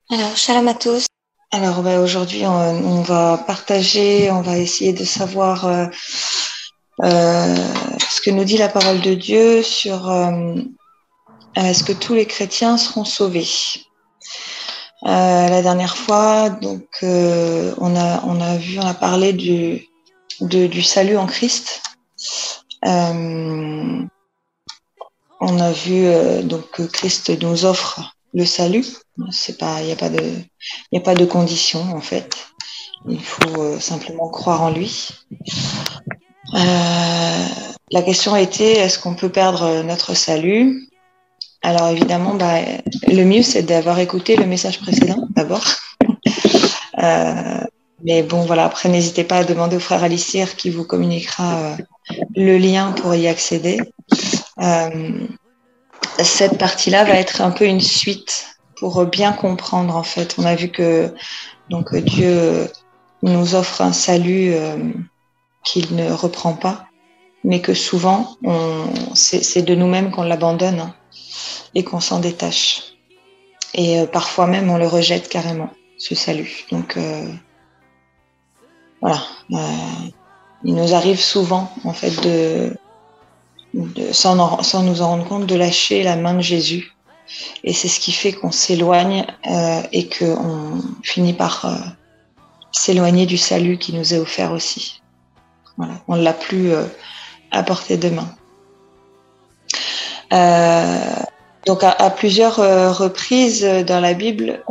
Alors, shalom à tous. Alors, aujourd'hui, on va partager, on va essayer de savoir ce que nous dit la parole de Dieu sur est-ce que tous les chrétiens seront sauvés. La dernière fois, donc, on a parlé du salut en Christ. On a vu donc que Christ nous offre le salut. C'est pas, il y a pas de condition en fait. Il faut simplement croire en lui. La question était est-ce qu'on peut perdre notre salut? Alors évidemment, le mieux c'est d'avoir écouté le message précédent d'abord. Mais bon, voilà. Après, n'hésitez pas à demander au frère Alissir qui vous communiquera le lien pour y accéder. Cette partie-là va être un peu une suite pour bien comprendre en fait. On a vu que donc Dieu nous offre un salut qu'il ne reprend pas, mais que souvent c'est de nous-mêmes qu'on l'abandonne hein, et qu'on s'en détache. Et parfois même on le rejette carrément, ce salut. Donc voilà, il nous arrive souvent en fait sans nous en rendre compte, de lâcher la main de Jésus. Et c'est ce qui fait qu'on s'éloigne et qu'on finit par s'éloigner du salut qui nous est offert aussi. Voilà, on ne l'a plus à portée de main. Donc à plusieurs reprises dans la Bible,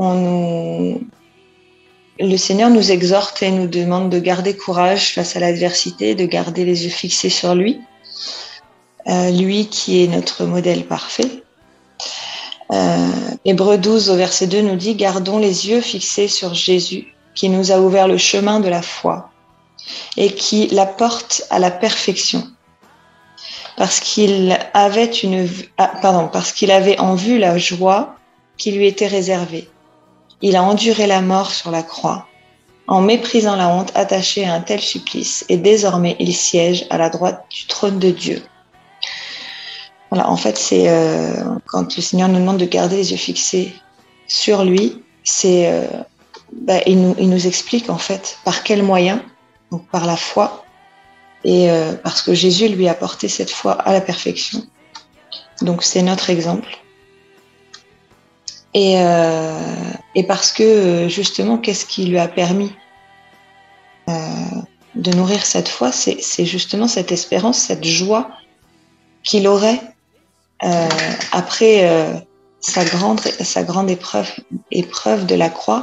le Seigneur nous exhorte et nous demande de garder courage face à l'adversité, de garder les yeux fixés sur lui, lui qui est notre modèle parfait. Hébreux 12 au verset 2 nous dit « Gardons les yeux fixés sur Jésus, qui nous a ouvert le chemin de la foi et qui la porte à la perfection. Parce qu'il avait en vue la joie qui lui était réservée. Il a enduré la mort sur la croix, en méprisant la honte attachée à un tel supplice, et désormais il siège à la droite du trône de Dieu. » Voilà, en fait, c'est quand le Seigneur nous demande de garder les yeux fixés sur lui, il nous explique en fait par quels moyens, donc par la foi, et parce que Jésus lui a porté cette foi à la perfection. Donc c'est notre exemple. Et parce que justement, qu'est-ce qui lui a permis de nourrir cette foi, c'est justement cette espérance, cette joie qu'il aurait après sa grande épreuve de la croix,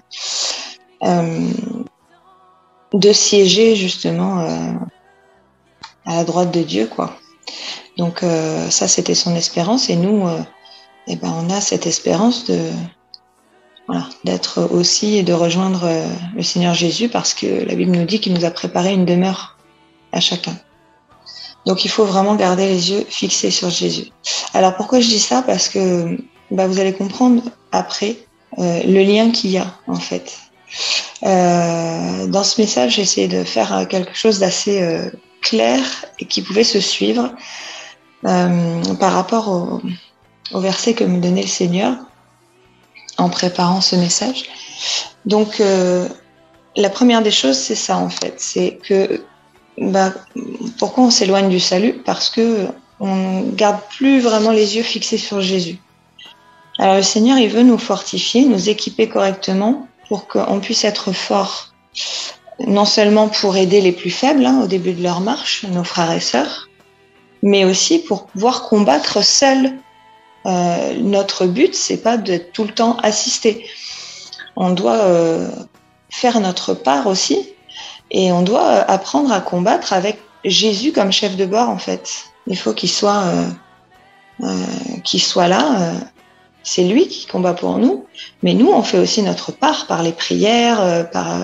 de siéger justement à la droite de Dieu, quoi. Donc ça, c'était son espérance, et nous, on a cette espérance d'être aussi et de rejoindre le Seigneur Jésus, parce que la Bible nous dit qu'il nous a préparé une demeure à chacun. Donc il faut vraiment garder les yeux fixés sur Jésus. Alors pourquoi je dis ça? Parce que vous allez comprendre après le lien qu'il y a en fait. Dans ce message, j'ai essayé de faire quelque chose d'assez clair et qui pouvait se suivre par rapport au verset que me donnait le Seigneur en préparant ce message. Donc la première des choses, c'est ça en fait, c'est que pourquoi on s'éloigne du salut? Parce que on garde plus vraiment les yeux fixés sur Jésus. Alors le Seigneur, il veut nous fortifier, nous équiper correctement pour qu'on puisse être fort, non seulement pour aider les plus faibles au début de leur marche, nos frères et sœurs, mais aussi pour pouvoir combattre seul. Notre but, c'est pas d'être tout le temps assisté. On doit faire notre part aussi. Et on doit apprendre à combattre avec Jésus comme chef de bord, en fait. Il faut qu'il soit là. C'est lui qui combat pour nous. Mais nous, on fait aussi notre part par les prières, par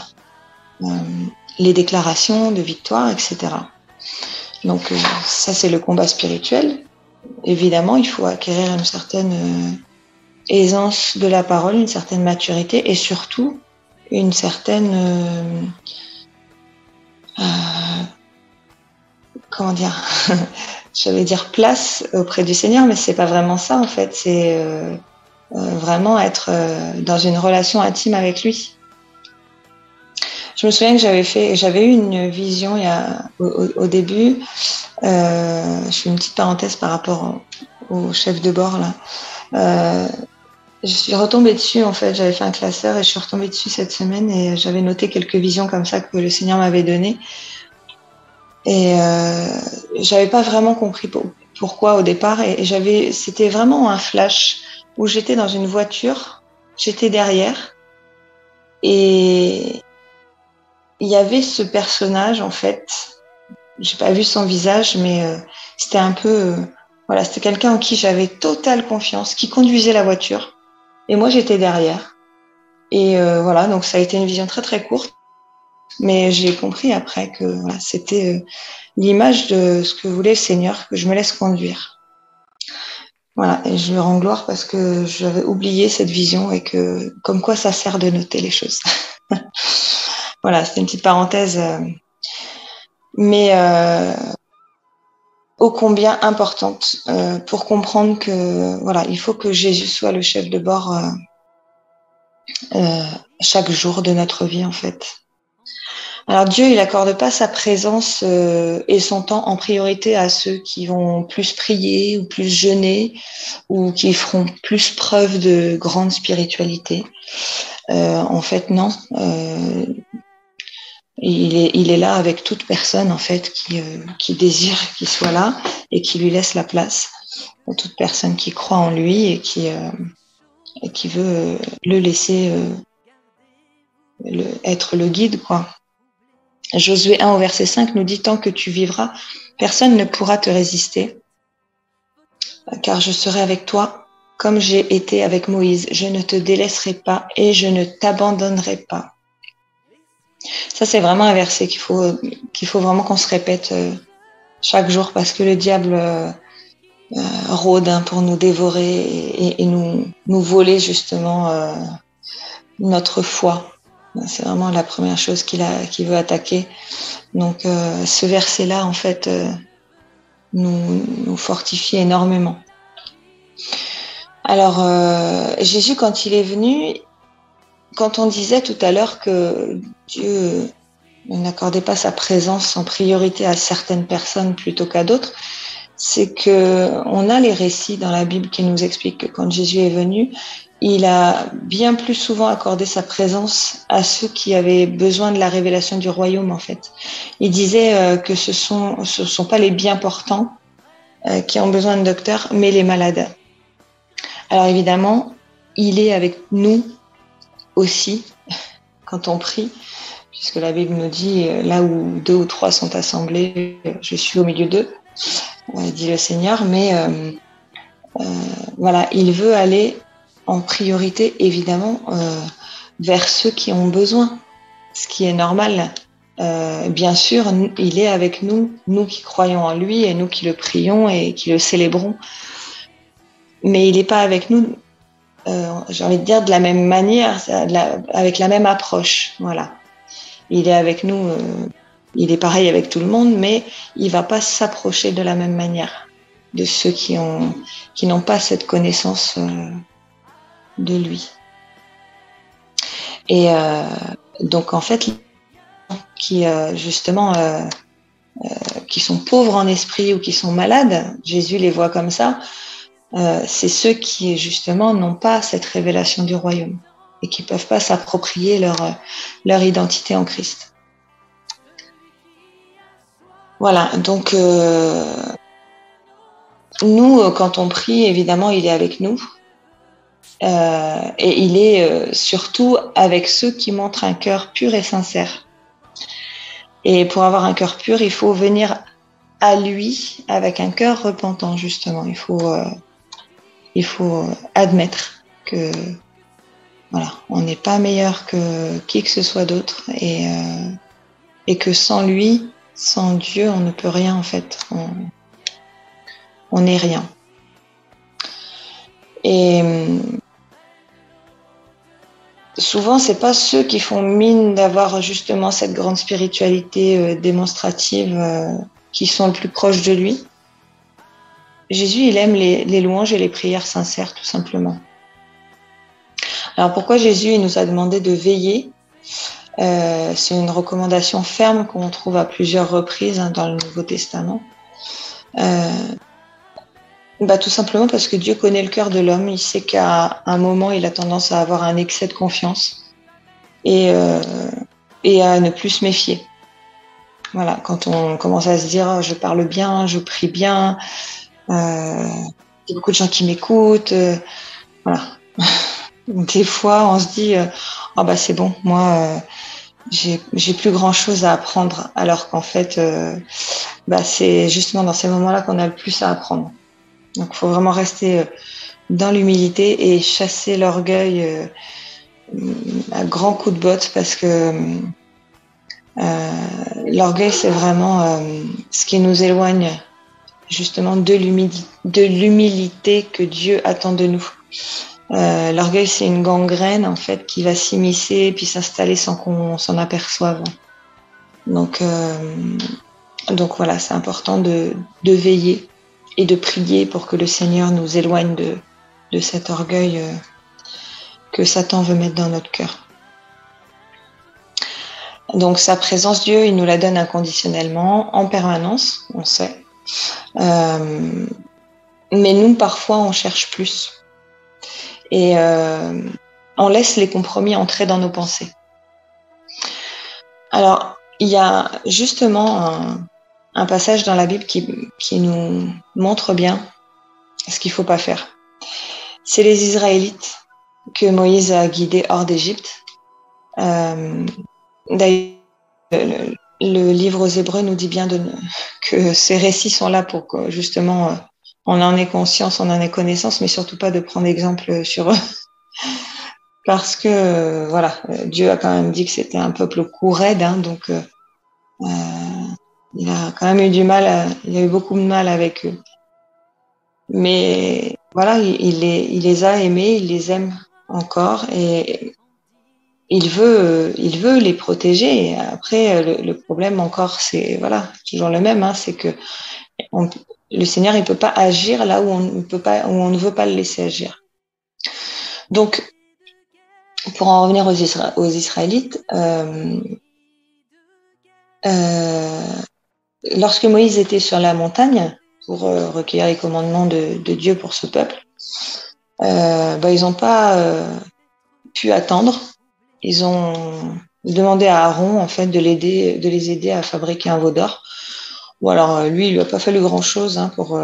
les déclarations de victoire, etc. Donc ça, c'est le combat spirituel. Évidemment, il faut acquérir une certaine aisance de la parole, une certaine maturité et surtout une certaine... j'allais dire place auprès du Seigneur, mais c'est pas vraiment ça en fait. vraiment être dans une relation intime avec lui. Je me souviens que j'avais eu une vision au début. Je fais une petite parenthèse par rapport au chef de bord là. Je suis retombée dessus en fait. J'avais fait un classeur et je suis retombée dessus cette semaine et j'avais noté quelques visions comme ça que le Seigneur m'avait données. Et j'avais pas vraiment compris pourquoi au départ. Et c'était vraiment un flash où j'étais dans une voiture, j'étais derrière et il y avait ce personnage en fait. J'ai pas vu son visage, mais c'était un peu, voilà, c'était quelqu'un en qui j'avais totale confiance, qui conduisait la voiture, et moi j'étais derrière. Et voilà, donc ça a été une vision très très courte, mais j'ai compris après que voilà, c'était l'image de ce que voulait le Seigneur, que je me laisse conduire. Voilà, et je lui rends gloire parce que j'avais oublié cette vision et que, comme quoi ça sert de noter les choses. Voilà, c'était une petite parenthèse, mais ô combien importante pour comprendre que voilà, il faut que Jésus soit le chef de bord chaque jour de notre vie en fait. Alors Dieu, il accorde pas sa présence et son temps en priorité à ceux qui vont plus prier ou plus jeûner ou qui feront plus preuve de grande spiritualité. En fait, non. Il est là avec toute personne en fait qui désire qu'il soit là et qui lui laisse la place. Toute personne qui croit en lui et qui veut le laisser être le guide, quoi. Josué 1 au verset 5 nous dit: tant que tu vivras, personne ne pourra te résister, car je serai avec toi comme j'ai été avec Moïse. Je ne te délaisserai pas et je ne t'abandonnerai pas. Ça, c'est vraiment un verset qu'il faut vraiment qu'on se répète chaque jour, parce que le diable rôde pour nous dévorer et nous voler justement notre foi. C'est vraiment la première chose qu'il veut attaquer. Donc ce verset-là, en fait, nous fortifie énormément. Alors Jésus, quand il est venu, quand on disait tout à l'heure que Dieu n'accordait pas sa présence en priorité à certaines personnes plutôt qu'à d'autres, c'est que on a les récits dans la Bible qui nous expliquent que quand Jésus est venu, il a bien plus souvent accordé sa présence à ceux qui avaient besoin de la révélation du royaume, en fait. Il disait que ce sont pas les bien portants qui ont besoin de docteurs, mais les malades. Alors évidemment, il est avec nous aussi quand on prie, puisque la Bible nous dit là où 2 ou 3 sont assemblés, je suis au milieu d'eux, dit le Seigneur. Mais voilà, il veut aller en priorité, évidemment, vers ceux qui ont besoin, ce qui est normal. Bien sûr, il est avec nous, nous qui croyons en lui et nous qui le prions et qui le célébrons. Mais il n'est pas avec nous, j'ai envie de dire, de la même manière, avec la même approche. Voilà. Il est avec nous, il est pareil avec tout le monde, mais il ne va pas s'approcher de la même manière de ceux qui n'ont pas cette connaissance de lui. Et donc en fait, qui justement qui sont pauvres en esprit ou qui sont malades, Jésus les voit comme ça, c'est ceux qui justement n'ont pas cette révélation du royaume et qui peuvent pas s'approprier leur identité en Christ. Voilà, donc nous, quand on prie, évidemment, il est avec nous. Et il est surtout avec ceux qui montrent un cœur pur et sincère. Et pour avoir un cœur pur, il faut venir à lui avec un cœur repentant, justement. Il faut admettre que voilà, on n'est pas meilleur que qui que ce soit d'autre et que sans lui, sans Dieu, on ne peut rien en fait. On n'est rien. Et souvent, c'est pas ceux qui font mine d'avoir justement cette grande spiritualité démonstrative qui sont le plus proches de lui. Jésus, il aime les louanges et les prières sincères, tout simplement. Alors pourquoi Jésus il nous a demandé de veiller? C'est une recommandation ferme qu'on trouve à plusieurs reprises dans le Nouveau Testament. Tout simplement parce que Dieu connaît le cœur de l'homme. Il sait qu'à un moment, il a tendance à avoir un excès de confiance et à ne plus se méfier. Voilà, quand on commence à se dire oh, je parle bien, je prie bien, il y a beaucoup de gens qui m'écoutent, voilà. Des fois, on se dit c'est bon, moi j'ai plus grand chose à apprendre, alors qu'en fait, c'est justement dans ces moments-là qu'on a le plus à apprendre. Donc, il faut vraiment rester dans l'humilité et chasser l'orgueil à grands coups de botte, parce que l'orgueil, c'est vraiment ce qui nous éloigne justement de l'humilité que Dieu attend de nous. L'orgueil, c'est une gangrène en fait qui va s'immiscer et puis s'installer sans qu'on s'en aperçoive. Donc voilà, c'est important de veiller et de prier pour que le Seigneur nous éloigne de cet orgueil que Satan veut mettre dans notre cœur. Donc sa présence, Dieu, il nous la donne inconditionnellement, en permanence, on sait. Mais nous, parfois, on cherche plus. Et on laisse les compromis entrer dans nos pensées. Alors, il y a justement un passage dans la Bible qui nous montre bien ce qu'il ne faut pas faire. C'est les Israélites que Moïse a guidés hors d'Égypte. D'ailleurs, le livre aux Hébreux nous dit bien que ces récits sont là pour que justement on en ait conscience, on en ait connaissance, mais surtout pas de prendre exemple sur eux. Parce que Dieu a quand même dit que c'était un peuple cou raide, donc il a quand même eu il a eu beaucoup de mal avec eux. Mais voilà, il les a aimés, il les aime encore et il veut les protéger. Et après, le problème encore, c'est toujours le même, c'est que le Seigneur, il peut pas agir là où on ne veut pas le laisser agir. Donc, pour en revenir aux Israélites, lorsque Moïse était sur la montagne pour recueillir les commandements de Dieu pour ce peuple, ils n'ont pas pu attendre. Ils ont demandé à Aaron en fait de les aider à fabriquer un veau d'or. Bon alors lui, il lui a pas fallu grand chose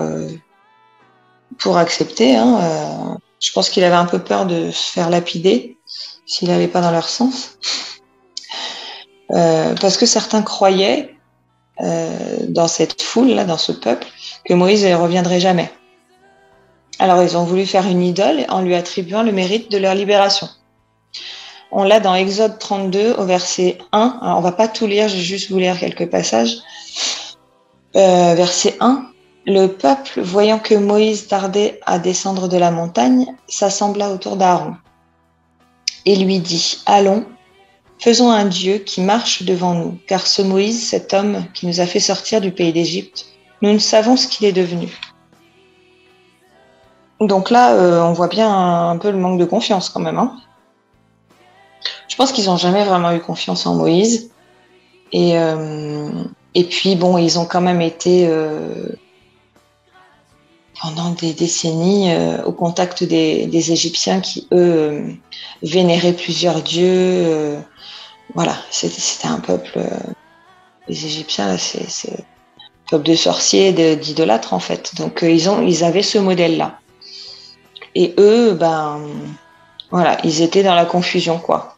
pour accepter. Je pense qu'il avait un peu peur de se faire lapider s'il n'allait pas dans leur sens, parce que certains croyaient dans cette foule là, dans ce peuple, que Moïse ne reviendrait jamais. Alors ils ont voulu faire une idole en lui attribuant le mérite de leur libération. On l'a dans Exode 32 au verset 1. Alors on va pas tout lire, je vais juste vous lire quelques passages. Verset 1. Le peuple, voyant que Moïse tardait à descendre de la montagne, s'assembla autour d'Aaron et lui dit : Allons, faisons un Dieu qui marche devant nous, car ce Moïse, cet homme qui nous a fait sortir du pays d'Égypte, nous ne savons ce qu'il est devenu. Donc là, on voit bien un peu le manque de confiance quand même. Je pense qu'ils n'ont jamais vraiment eu confiance en Moïse. Et puis, bon, ils ont quand même été pendant des décennies au contact des Égyptiens qui, eux, vénéraient plusieurs dieux. C'était un peuple... les Égyptiens, là, c'est un peuple de sorciers, d'idolâtres, en fait. Donc, ils avaient ce modèle-là. Et eux, ils étaient dans la confusion, quoi.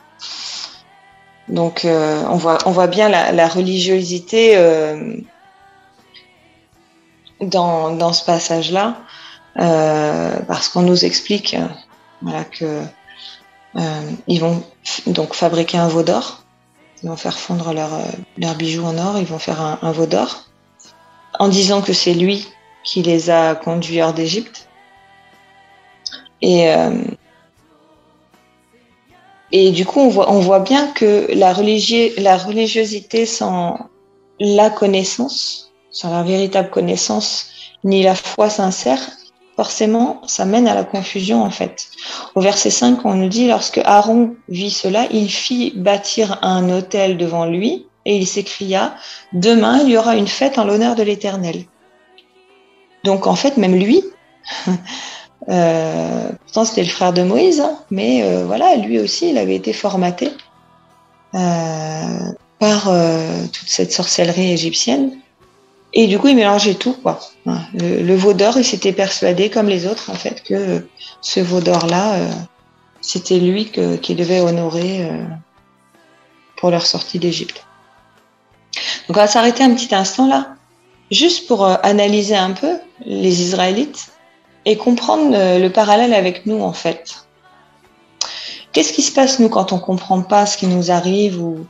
Donc, on voit bien la religiosité dans ce passage-là, parce qu'on nous explique que ils vont donc fabriquer un veau d'or, ils vont faire fondre leurs bijoux en or, ils vont faire un veau d'or, en disant que c'est lui qui les a conduits hors d'Égypte. Et du coup, on voit bien que la religiosité sans la connaissance, sans la véritable connaissance, ni la foi sincère, forcément, ça mène à la confusion, en fait. Au verset 5, on nous dit, lorsque Aaron vit cela, il fit bâtir un autel devant lui et il s'écria, demain, il y aura une fête en l'honneur de l'Éternel. Donc, en fait, même lui, pourtant c'était le frère de Moïse, hein, mais voilà, lui aussi, il avait été formaté par toute cette sorcellerie égyptienne. Et du coup, il mélangeait tout, quoi. Le veau d'or, il s'était persuadé, comme les autres, en fait, que ce veau d'or-là, c'était lui qu'il devait honorer pour leur sortie d'Égypte. Donc, on va s'arrêter un petit instant là, juste pour analyser un peu les Israélites et comprendre le parallèle avec nous, en fait. Qu'est-ce qui se passe, nous, quand on comprend pas ce qui nous arrive ou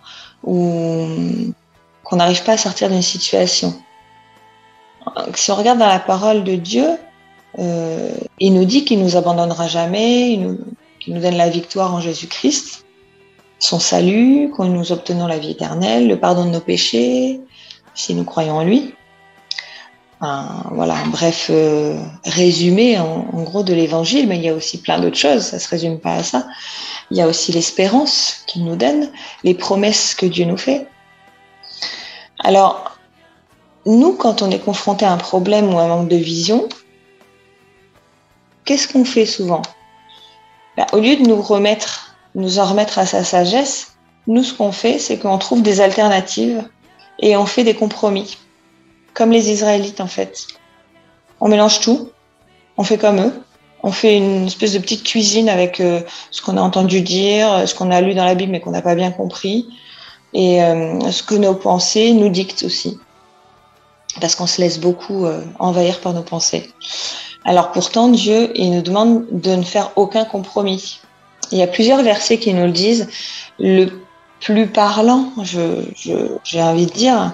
qu'on n'arrive pas à sortir d'une situation? Si on regarde dans la parole de Dieu, il nous dit qu'il nous abandonnera jamais, qu'il nous donne la victoire en Jésus-Christ, son salut, quand nous obtenons la vie éternelle, le pardon de nos péchés, si nous croyons en lui. Voilà, un bref résumé en gros de l'évangile, mais il y a aussi plein d'autres choses, ça se résume pas à ça. Il y a aussi l'espérance qu'il nous donne, les promesses que Dieu nous fait. Alors, nous, quand on est confronté à un problème ou à un manque de vision, qu'est-ce qu'on fait souvent? Au lieu de nous en remettre à sa sagesse, nous, ce qu'on fait, c'est qu'on trouve des alternatives et on fait des compromis. Comme les Israélites, en fait. On mélange tout, on fait comme eux, on fait une espèce de petite cuisine avec ce qu'on a entendu dire, ce qu'on a lu dans la Bible mais qu'on n'a pas bien compris, et ce que nos pensées nous dictent aussi. Parce qu'on se laisse beaucoup envahir par nos pensées. Alors pourtant, Dieu, il nous demande de ne faire aucun compromis. Il y a plusieurs versets qui nous le disent. Le plus parlant, j'ai envie de dire,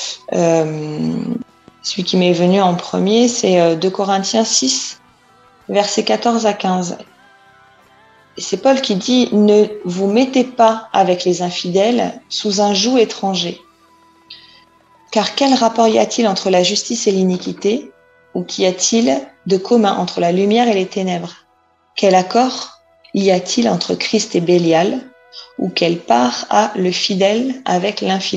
celui qui m'est venu en premier, c'est 2 Corinthiens 6, versets 14 à 15. Et c'est Paul qui dit « Ne vous mettez pas avec les infidèles sous un joug étranger. Car quel rapport y a-t-il entre la justice et l'iniquité? Ou qu'y a-t-il de commun entre la lumière et les ténèbres? Quel accord y a-t-il entre Christ et Bélial? Ou quelle part a le fidèle avec l'infidèle ?»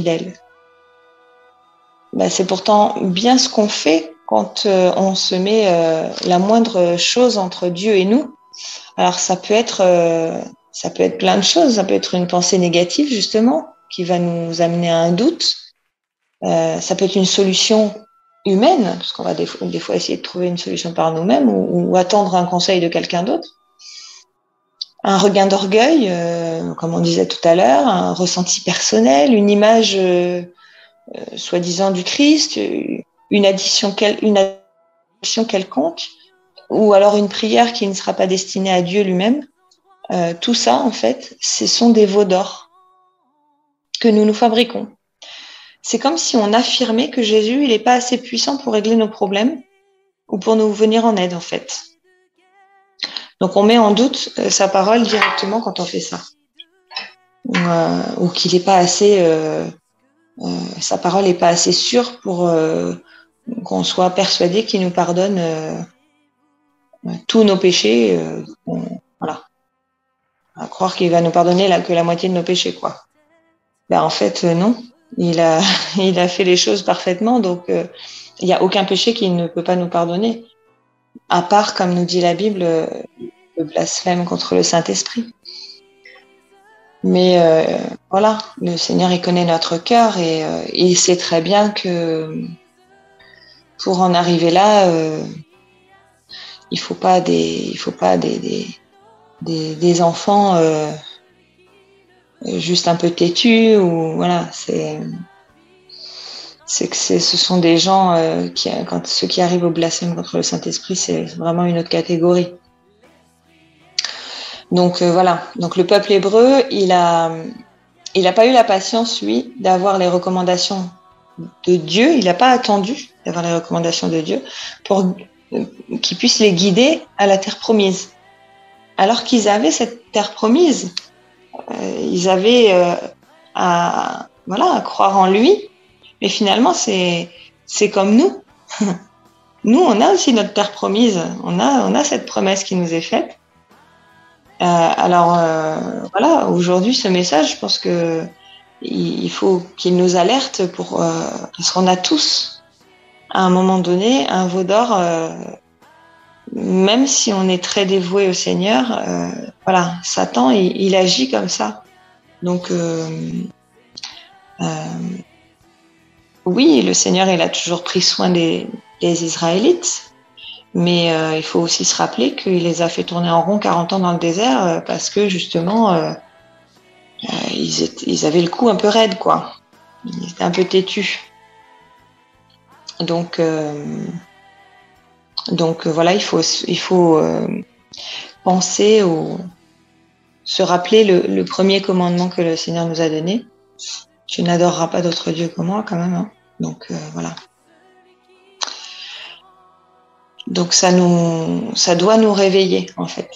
C'est pourtant bien ce qu'on fait quand on se met la moindre chose entre Dieu et nous. Alors ça peut être plein de choses. Ça peut être une pensée négative justement qui va nous amener à un doute. Ça peut être une solution humaine, parce qu'on va des fois essayer de trouver une solution par nous-mêmes ou attendre un conseil de quelqu'un d'autre. Un regain d'orgueil, comme on disait tout à l'heure, un ressenti personnel, une image soi-disant du Christ, une addition quelconque, ou alors une prière qui ne sera pas destinée à Dieu lui-même. Tout ça, en fait, ce sont des veaux d'or que nous fabriquons. C'est comme si on affirmait que Jésus, il n'est pas assez puissant pour régler nos problèmes ou pour nous venir en aide, en fait. Donc, on met en doute sa parole directement quand on fait ça. Ou qu'il n'est pas assez... sa parole n'est pas assez sûre pour qu'on soit persuadé qu'il nous pardonne tous nos péchés. Voilà. À croire qu'il va nous pardonner que la moitié de nos péchés, quoi. En fait, non. Il a fait les choses parfaitement, donc il n'y a aucun péché qu'il ne peut pas nous pardonner, à part, comme nous dit la Bible, le blasphème contre le Saint-Esprit. Mais voilà, le Seigneur, il connaît notre cœur et il sait très bien que pour en arriver là, il faut pas des enfants juste un peu têtus ou voilà, ce sont des gens ceux qui arrivent au blasphème contre le Saint-Esprit, c'est vraiment une autre catégorie. Donc voilà, donc le peuple hébreu, il a pas eu la patience, lui, d'avoir les recommandations de Dieu. Il n'a pas attendu d'avoir les recommandations de Dieu pour qu'il puisse les guider à la terre promise. Alors qu'ils avaient cette terre promise, ils avaient à croire en lui, mais finalement c'est comme nous. nous, on a aussi notre terre promise. On a cette promesse qui nous est faite. Alors, voilà, aujourd'hui, ce message, je pense que il faut qu'il nous alerte parce qu'on a tous, à un moment donné, un veau d'or, même si on est très dévoué au Seigneur, voilà, Satan, il agit comme ça. Donc, oui, le Seigneur, il a toujours pris soin des Israélites, mais il faut aussi se rappeler qu'il les a fait tourner en rond 40 ans dans le désert parce que justement, ils avaient le cou un peu raide, quoi. Ils étaient un peu têtus. Donc voilà, il faut penser se rappeler le premier commandement que le Seigneur nous a donné. Tu n'adoreras pas d'autre Dieu que moi, quand même. Hein. Donc voilà. Donc ça doit nous réveiller, en fait.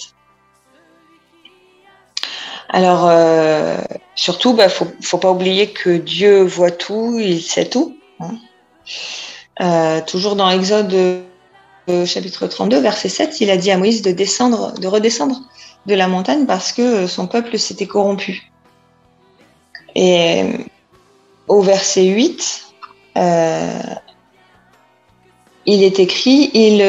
Alors surtout, faut pas oublier que Dieu voit tout, il sait tout. Hein. Toujours dans Exode chapitre 32, verset 7, il a dit à Moïse de redescendre de la montagne parce que son peuple s'était corrompu. Et au verset 8, il est écrit,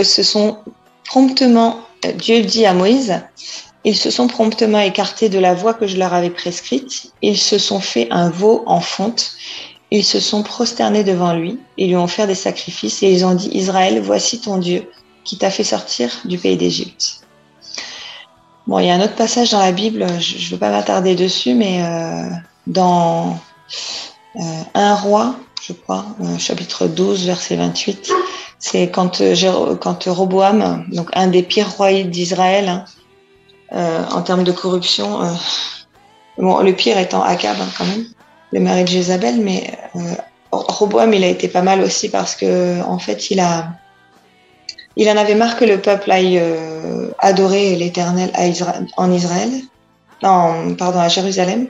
Dieu dit à Moïse, ils se sont promptement écartés de la voie que je leur avais prescrite, ils se sont fait un veau en fonte, ils se sont prosternés devant lui, ils lui ont offert des sacrifices et ils ont dit, Israël, voici ton Dieu qui t'a fait sortir du pays d'Égypte. Bon, il y a un autre passage dans la Bible, je ne veux pas m'attarder dessus, mais dans 1 roi, je crois, chapitre 12, verset 28, c'est quand Roboam, donc un des pires rois d'Israël, en termes de corruption, bon, le pire étant Akab, hein, quand même, le mari de Jézabel, mais Roboam, il a été pas mal aussi parce que, en fait, il en avait marre que le peuple aille adorer l'Éternel en Israël, à Jérusalem.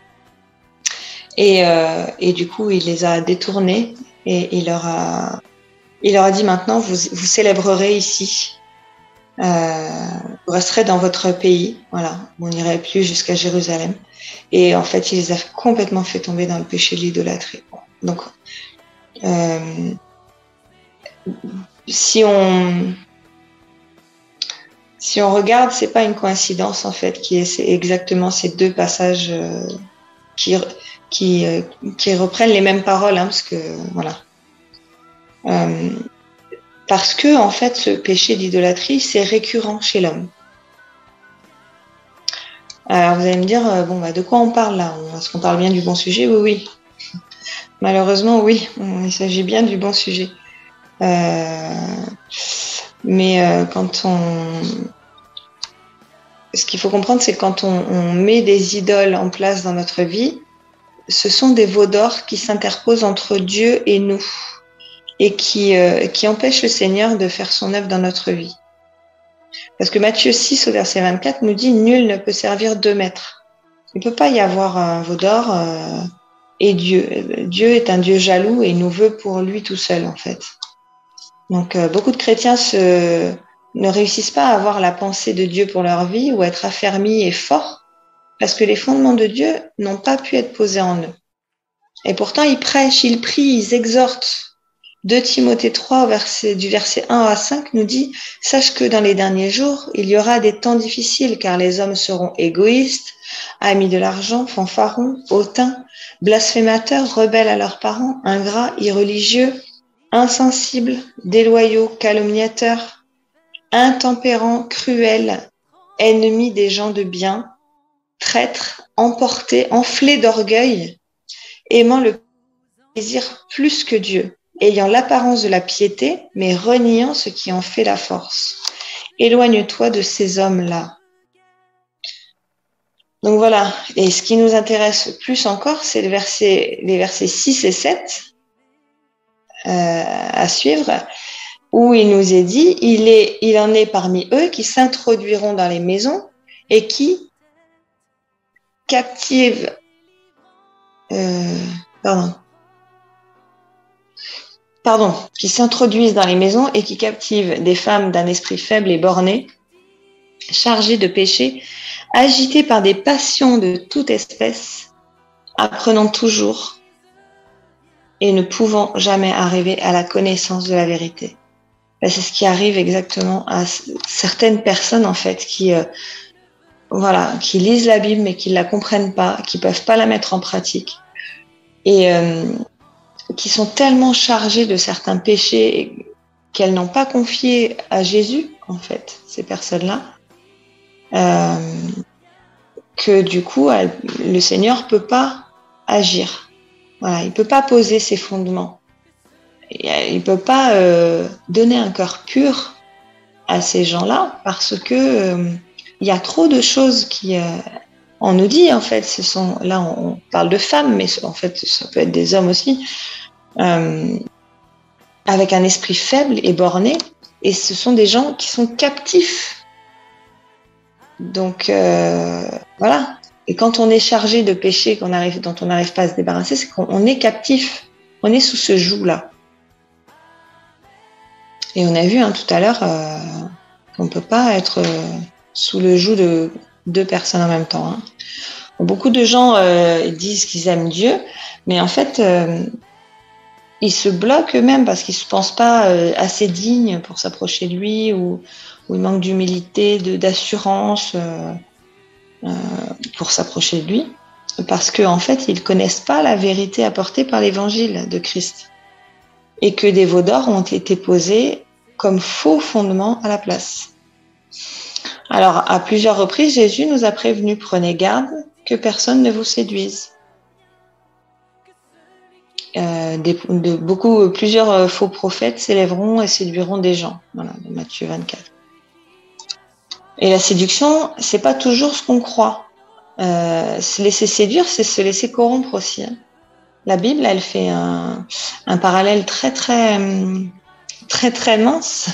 Et du coup, il les a détournés et il leur a dit maintenant, vous célébrerez ici. Vous resterez dans votre pays. Voilà, vous n'irez plus jusqu'à Jérusalem. Et en fait, il les a complètement fait tomber dans le péché de l'idolâtrie. Donc, si on regarde, c'est pas une coïncidence en fait, c'est exactement ces deux passages qui reprennent les mêmes paroles, hein, parce que voilà. Parce que en fait, ce péché d'idolâtrie, c'est récurrent chez l'homme. Alors vous allez me dire, de quoi on parle là? Est-ce qu'on parle bien du bon sujet? Oui, oui. Malheureusement, oui, il s'agit bien du bon sujet. Mais ce qu'il faut comprendre, c'est que quand on met des idoles en place dans notre vie, ce sont des veaux d'or qui s'interposent entre Dieu et nous et qui empêchent le Seigneur de faire son œuvre dans notre vie. Parce que Matthieu 6 au verset 24 nous dit « Nul ne peut servir 2 maîtres ». Il ne peut pas y avoir un veau d'or et Dieu. Dieu est un Dieu jaloux et il nous veut pour lui tout seul, en fait. Donc, beaucoup de chrétiens ne réussissent pas à avoir la pensée de Dieu pour leur vie ou à être affermis et forts parce que les fondements de Dieu n'ont pas pu être posés en eux. Et pourtant, ils prêchent, ils prient, ils exhortent. 2 Timothée 3, du verset 1 à 5 nous dit « Sache que dans les derniers jours, il y aura des temps difficiles car les hommes seront égoïstes, amis de l'argent, fanfarons, hautains, blasphémateurs, rebelles à leurs parents, ingrats, irreligieux, insensibles, déloyaux, calomniateurs, intempérants, cruels, ennemis des gens de bien, traîtres, emportés, enflés d'orgueil, aimant le plaisir plus que Dieu, ayant l'apparence de la piété, mais reniant ce qui en fait la force. Éloigne-toi de ces hommes-là. » Donc voilà, et ce qui nous intéresse plus encore, c'est les versets 6 et 7 à suivre, où il nous est dit, il en est parmi eux qui s'introduiront dans les maisons et qui qui s'introduisent dans les maisons et qui captivent des femmes d'un esprit faible et borné, chargées de péché, agitées par des passions de toute espèce, apprenant toujours et ne pouvant jamais arriver à la connaissance de la vérité. Ben, c'est ce qui arrive exactement à certaines personnes, en fait, qui lisent la Bible mais qui ne la comprennent pas, qui ne peuvent pas la mettre en pratique. Et qui sont tellement chargées de certains péchés qu'elles n'ont pas confié à Jésus, en fait, ces personnes-là, que du coup, le Seigneur ne peut pas agir. Voilà, il ne peut pas poser ses fondements. Il ne peut pas donner un cœur pur à ces gens-là parce que il y a trop de choses qui... on nous dit, en fait, là, on parle de femmes, mais en fait, ça peut être des hommes aussi, avec un esprit faible et borné, et ce sont des gens qui sont captifs. Donc, voilà. Et quand on est chargé de péché dont on n'arrive pas à se débarrasser, c'est qu'on est captif. On est sous ce joug-là. Et on a vu tout à l'heure qu'on ne peut pas être sous le joug de deux personnes en même temps. Beaucoup de gens disent qu'ils aiment Dieu, mais en fait, ils se bloquent eux-mêmes parce qu'ils ne se pensent pas assez dignes pour s'approcher de lui ou ils manquent d'humilité, d'assurance pour s'approcher de lui, parce qu'en fait, ils ne connaissent pas la vérité apportée par l'évangile de Christ et que des veaux d'or ont été posés comme faux fondements à la place. Alors, à plusieurs reprises, Jésus nous a prévenus, prenez garde que personne ne vous séduise. Plusieurs faux prophètes s'élèveront et séduiront des gens. Voilà, de Matthieu 24. Et la séduction, c'est pas toujours ce qu'on croit. Se laisser séduire, c'est se laisser corrompre aussi. La Bible, elle fait un parallèle très mince.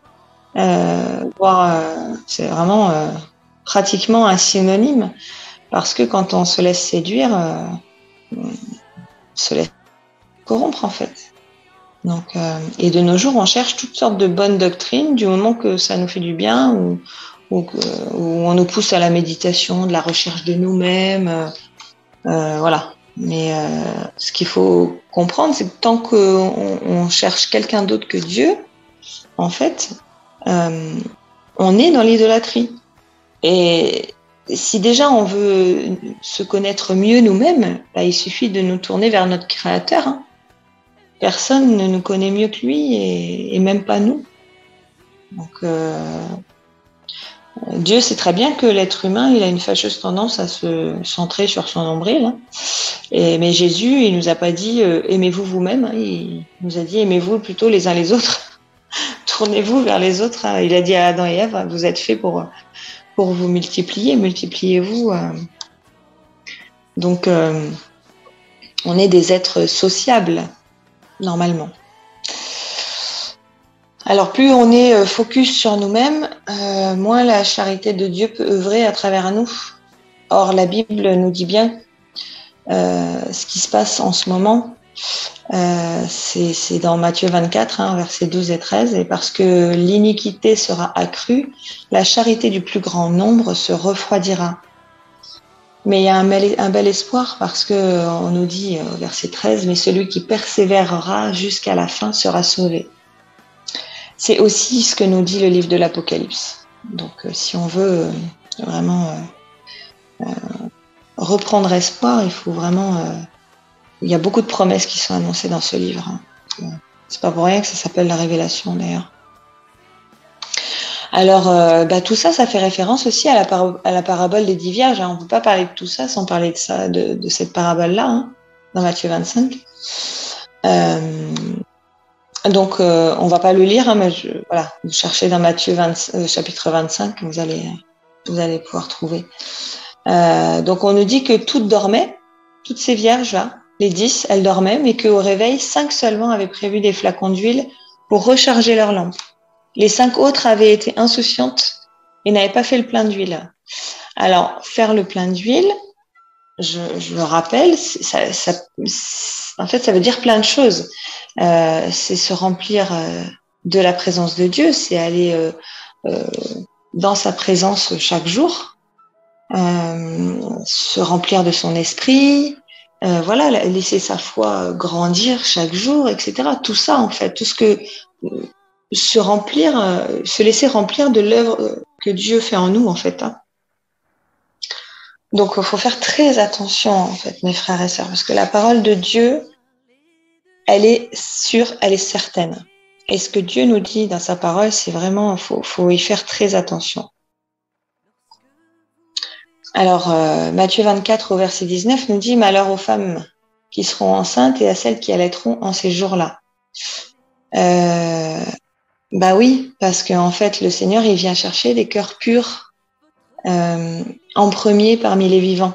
C'est vraiment pratiquement un synonyme parce que quand on se laisse séduire, on se laisse corrompre en fait. Donc, et de nos jours, on cherche toutes sortes de bonnes doctrines du moment que ça nous fait du bien ou on nous pousse à la méditation, de la recherche de nous-mêmes, voilà. Mais ce qu'il faut comprendre, c'est que tant qu'on cherche quelqu'un d'autre que Dieu, en fait, on est dans l'idolâtrie. Et si déjà on veut se connaître mieux nous-mêmes, il suffit de nous tourner vers notre Créateur. Personne ne nous connaît mieux que lui et même pas nous. Donc, Dieu sait très bien que l'être humain, il a une fâcheuse tendance à se centrer sur son nombril. Mais Jésus, il nous a pas dit aimez-vous vous-même. Il nous a dit aimez-vous plutôt les uns les autres. Tournez-vous vers les autres. Il a dit à Adam et Ève, vous êtes faits pour vous multiplier, multipliez-vous. Donc, on est des êtres sociables, normalement. Alors, plus on est focus sur nous-mêmes, moins la charité de Dieu peut œuvrer à travers nous. Or, la Bible nous dit bien ce qui se passe en ce moment. C'est dans Matthieu 24, versets 12 et 13. Et parce que l'iniquité sera accrue, la charité du plus grand nombre se refroidira. Mais il y a un bel espoir parce que on nous dit au verset 13, mais celui qui persévérera jusqu'à la fin sera sauvé. C'est aussi ce que nous dit le livre de l'Apocalypse. Donc, si on veut vraiment reprendre espoir, il faut vraiment... il y a beaucoup de promesses qui sont annoncées dans ce livre. C'est pas pour rien que ça s'appelle la Révélation, d'ailleurs. Alors, tout ça, ça fait référence aussi à la parabole des 10 vierges. On ne peut pas parler de tout ça sans parler de cette parabole-là, dans Matthieu 25. Donc, on va pas le lire, mais vous cherchez dans Matthieu chapitre 25, vous allez pouvoir trouver. Donc, on nous dit que toutes dormaient, toutes ces vierges-là, les 10, elles dormaient, mais qu'au réveil, 5 seulement avaient prévu des flacons d'huile pour recharger leurs lampes. Les 5 autres avaient été insouciantes et n'avaient pas fait le plein d'huile. Alors, faire le plein d'huile, je le rappelle, en fait, ça veut dire plein de choses. C'est se remplir de la présence de Dieu, c'est aller dans sa présence chaque jour, se remplir de son esprit, voilà, laisser sa foi grandir chaque jour, etc. Tout ça, en fait, tout ce que se laisser remplir de l'œuvre que Dieu fait en nous, en fait. Hein. Donc, il faut faire très attention, en fait, mes frères et sœurs, parce que la parole de Dieu, elle est sûre, elle est certaine. Et ce que Dieu nous dit dans sa parole, c'est vraiment, faut y faire très attention. Alors, Matthieu 24 au verset 19 nous dit « Malheur aux femmes qui seront enceintes et à celles qui allaiteront en ces jours-là. » Bah oui, parce qu'en fait, le Seigneur, il vient chercher des cœurs purs en premier parmi les vivants.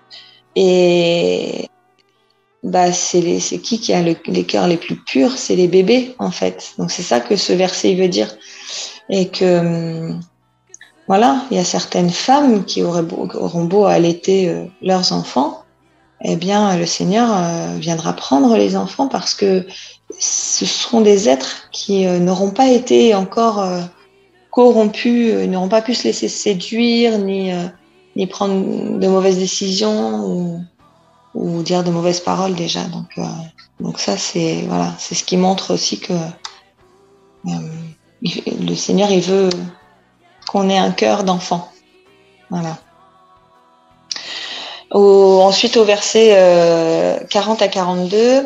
Et bah, c'est qui a les cœurs les plus purs? C'est les bébés, en fait. Donc, c'est ça que ce verset veut dire. Et que, voilà, il y a certaines femmes qui auront beau allaiter leurs enfants, eh bien, le Seigneur viendra prendre les enfants parce que ce seront des êtres qui n'auront pas été encore corrompus, n'auront pas pu se laisser séduire, ni prendre de mauvaises décisions ou dire de mauvaises paroles déjà. Donc ça, c'est voilà, c'est ce qui montre aussi que le Seigneur, il veut qu'on ait un cœur d'enfant. Voilà. Ensuite, au verset 40 à 42,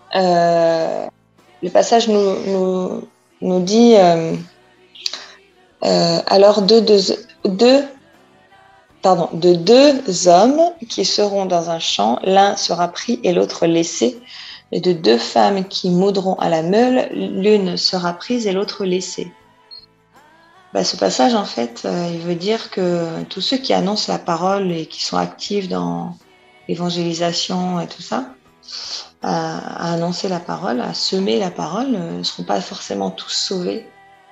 le passage nous dit alors de deux hommes qui seront dans un champ, l'un sera pris et l'autre laissé, et de deux femmes qui moudront à la meule, l'une sera prise et l'autre laissée. Bah, ce passage, en fait, il veut dire que tous ceux qui annoncent la parole et qui sont actifs dans l'évangélisation et tout ça, à annoncer la parole, à semer la parole, ne seront pas forcément tous sauvés.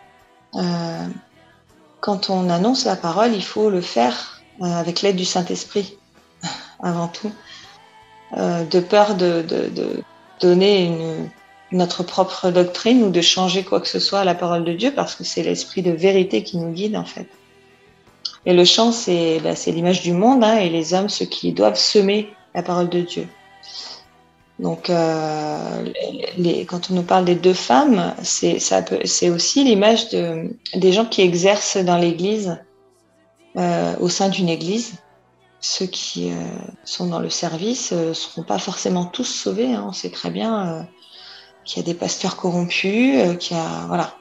Quand on annonce la parole, il faut le faire avec l'aide du Saint-Esprit, avant tout, de peur de donner notre propre doctrine ou de changer quoi que ce soit à la parole de Dieu, parce que c'est l'esprit de vérité qui nous guide, en fait. Et le chant, c'est l'image du monde, hein, et les hommes, ceux qui doivent semer la parole de Dieu. Donc, quand on nous parle des deux femmes, c'est aussi l'image des gens qui exercent dans l'Église, au sein d'une Église. Ceux qui sont dans le service ne seront pas forcément tous sauvés. Hein. On sait très bien qu'il y a des pasteurs corrompus, qu'il y a voilà,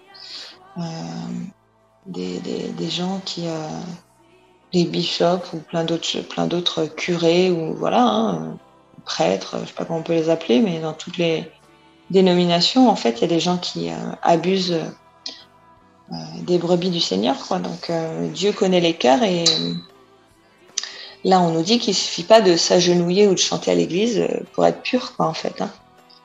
des gens qui... des bishops ou plein d'autres curés ou voilà, hein, prêtres, je sais pas comment on peut les appeler, mais dans toutes les dénominations, en fait, il y a des gens qui abusent des brebis du Seigneur, quoi. Donc Dieu connaît les cœurs et là, on nous dit qu'il suffit pas de s'agenouiller ou de chanter à l'église pour être pur, quoi, en fait. Hein.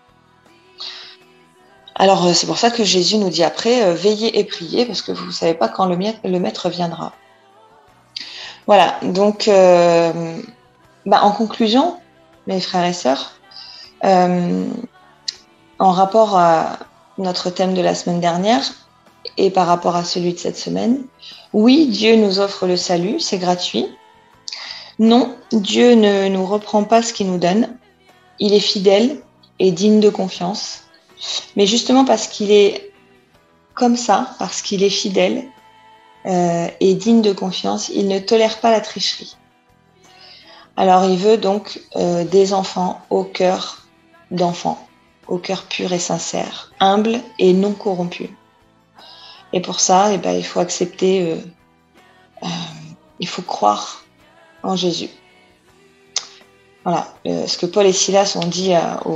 Alors, c'est pour ça que Jésus nous dit après, veillez et priez, parce que vous ne savez pas quand le maître viendra. Voilà, donc, en conclusion, mes frères et sœurs, en rapport à notre thème de la semaine dernière et par rapport à celui de cette semaine, oui, Dieu nous offre le salut, c'est gratuit. Non, Dieu ne nous reprend pas ce qu'il nous donne. Il est fidèle et digne de confiance. Mais justement parce qu'il est comme ça, parce qu'il est fidèle et digne de confiance, il ne tolère pas la tricherie. Alors il veut donc des enfants au cœur d'enfants, au cœur pur et sincère, humble et non corrompu. Et pour ça, il faut accepter, il faut croire en Jésus. Voilà, ce que Paul et Silas ont dit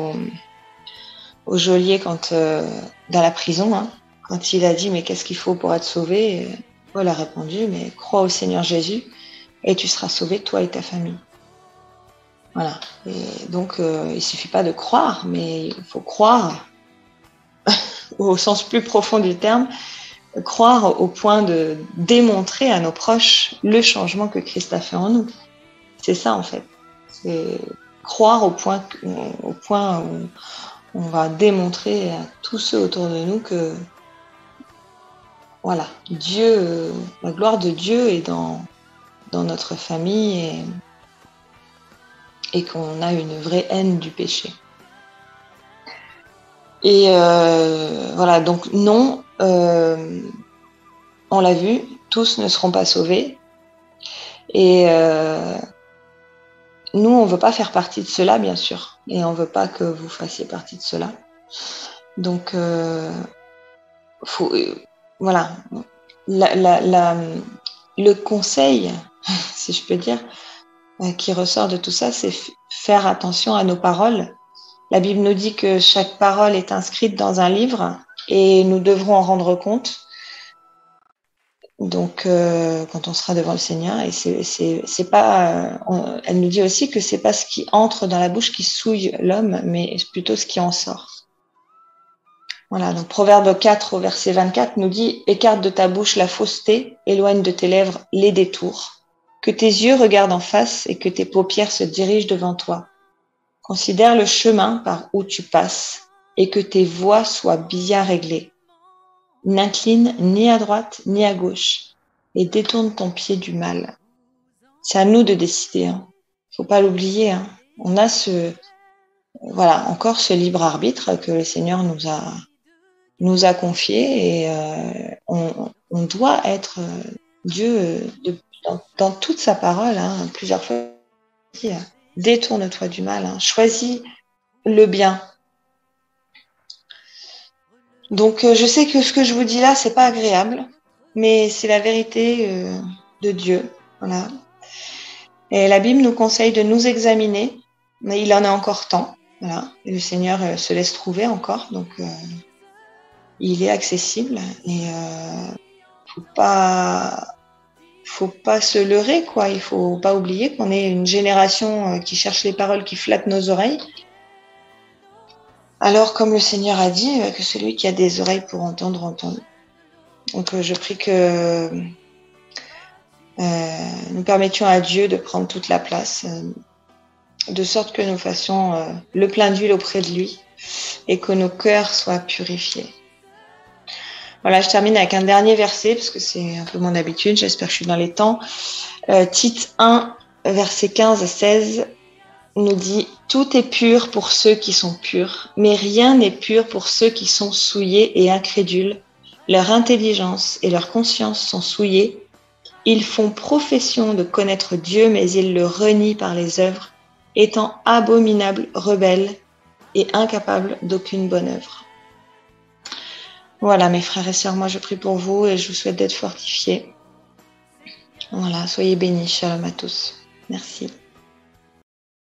au geôlier quand dans la prison, hein, quand il a dit mais qu'est-ce qu'il faut pour être sauvé, et Paul a répondu mais crois au Seigneur Jésus et tu seras sauvé toi et ta famille. Voilà. Et donc il suffit pas de croire, mais il faut croire au sens plus profond du terme, croire au point de démontrer à nos proches le changement que Christ a fait en nous. C'est ça en fait. C'est croire au point où on va démontrer à tous ceux autour de nous que voilà, Dieu, la gloire de Dieu est dans notre famille et qu'on a une vraie haine du péché. Et voilà, donc non, on l'a vu, tous ne seront pas sauvés. Et nous, on ne veut pas faire partie de cela, bien sûr. Et on ne veut pas que vous fassiez partie de cela. Donc, voilà. Le conseil, si je peux dire, qui ressort de tout ça, c'est faire attention à nos paroles. La Bible nous dit que chaque parole est inscrite dans un livre et nous devrons en rendre compte. Donc, quand on sera devant le Seigneur, et c'est pas, elle nous dit aussi que c'est pas ce qui entre dans la bouche qui souille l'homme, mais plutôt ce qui en sort. Voilà, donc Proverbe 4 au verset 24 nous dit « Écarte de ta bouche la fausseté, éloigne de tes lèvres les détours. Que tes yeux regardent en face et que tes paupières se dirigent devant toi. Considère le chemin par où tu passes et que tes voies soient bien réglées. N'incline ni à droite ni à gauche et détourne ton pied du mal. » C'est à nous de décider. Hein. Faut pas l'oublier. Hein. On a encore ce libre arbitre que le Seigneur nous a confié et on doit être Dieu dans toute sa parole. Hein, plusieurs fois, il dit, détourne-toi du mal, hein, choisis le bien. Donc, je sais que ce que je vous dis là, c'est pas agréable, mais c'est la vérité de Dieu. Voilà. Et la Bible nous conseille de nous examiner, mais il en est encore temps. Voilà. Et le Seigneur se laisse trouver encore, donc il est accessible et faut pas se leurrer, quoi. Il faut pas oublier qu'on est une génération qui cherche les paroles qui flattent nos oreilles. Alors, comme le Seigneur a dit, que celui qui a des oreilles pour entendre, entende. Donc, je prie que nous permettions à Dieu de prendre toute la place, de sorte que nous fassions le plein d'huile auprès de lui et que nos cœurs soient purifiés. Voilà, je termine avec un dernier verset, parce que c'est un peu mon habitude, j'espère que je suis dans les temps. Tite 1, versets 15 à 16, nous dit « Tout est pur pour ceux qui sont purs, mais rien n'est pur pour ceux qui sont souillés et incrédules. Leur intelligence et leur conscience sont souillées. Ils font profession de connaître Dieu, mais ils le renient par les œuvres, étant abominables, rebelles et incapables d'aucune bonne œuvre. » Voilà, mes frères et sœurs, moi je prie pour vous et je vous souhaite d'être fortifiés. Voilà, soyez bénis, shalom à tous. Merci.